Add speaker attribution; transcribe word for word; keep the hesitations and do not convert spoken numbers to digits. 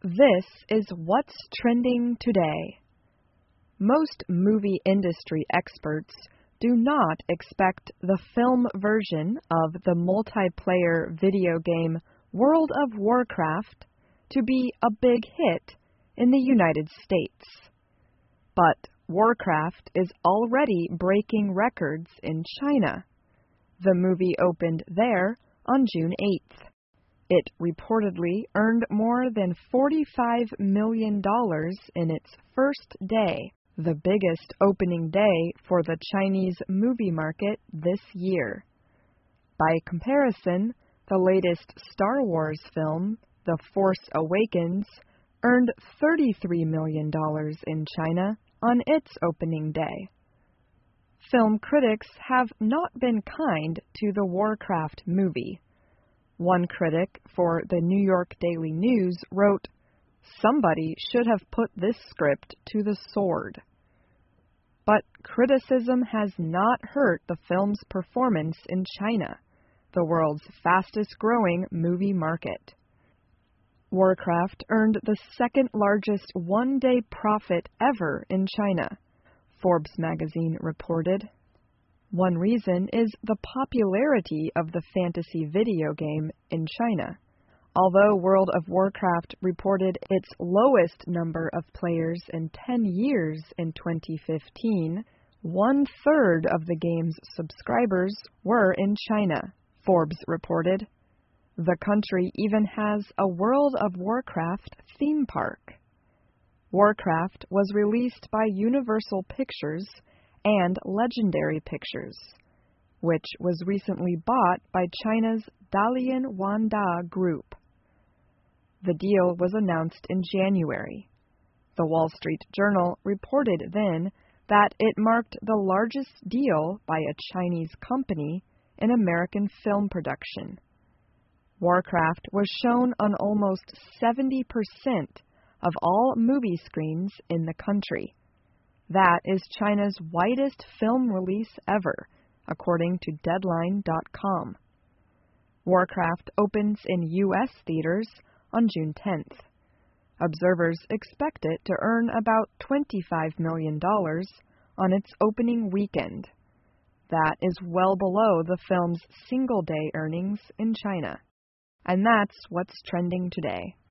Speaker 1: This is what's trending today. Most movie industry experts do not expect the film version of the multiplayer video game World of Warcraft to be a big hit in the United States. But Warcraft is already breaking records in China. The movie opened there on June eighth. It reportedly earned more than forty-five million dollars in its first day, the biggest opening day for the Chinese movie market this year. By comparison, the latest Star Wars film, The Force Awakens, earned thirty-three million dollars in China on its opening day. Film critics have not been kind to the Warcraft movie. One critic for the New York Daily News wrote, "Somebody should have put this script to the sword." But criticism has not hurt the film's performance in China, the world's fastest-growing movie market. Warcraft earned the second-largest one-day profit ever in China, Forbes magazine reported. One reason is the popularity of the fantasy video game in China. Although World of Warcraft reported its lowest number of players in ten years in twenty fifteen, one-third of the game's subscribers were in China, Forbes reported. The country even has a World of Warcraft theme park. Warcraft was released by Universal Pictures and Legendary Pictures, which was recently bought by China's Dalian Wanda Group. The deal was announced in January. The Wall Street Journal reported then that it marked the largest deal by a Chinese company in American film production. Warcraft was shown on almost seventy percent of all movie screens in the country. That is China's widest film release ever, according to Deadline dot com. Warcraft opens in U S theaters on June tenth. Observers expect it to earn about twenty-five million dollars on its opening weekend. That is well below the film's single-day earnings in China. And that's what's trending today.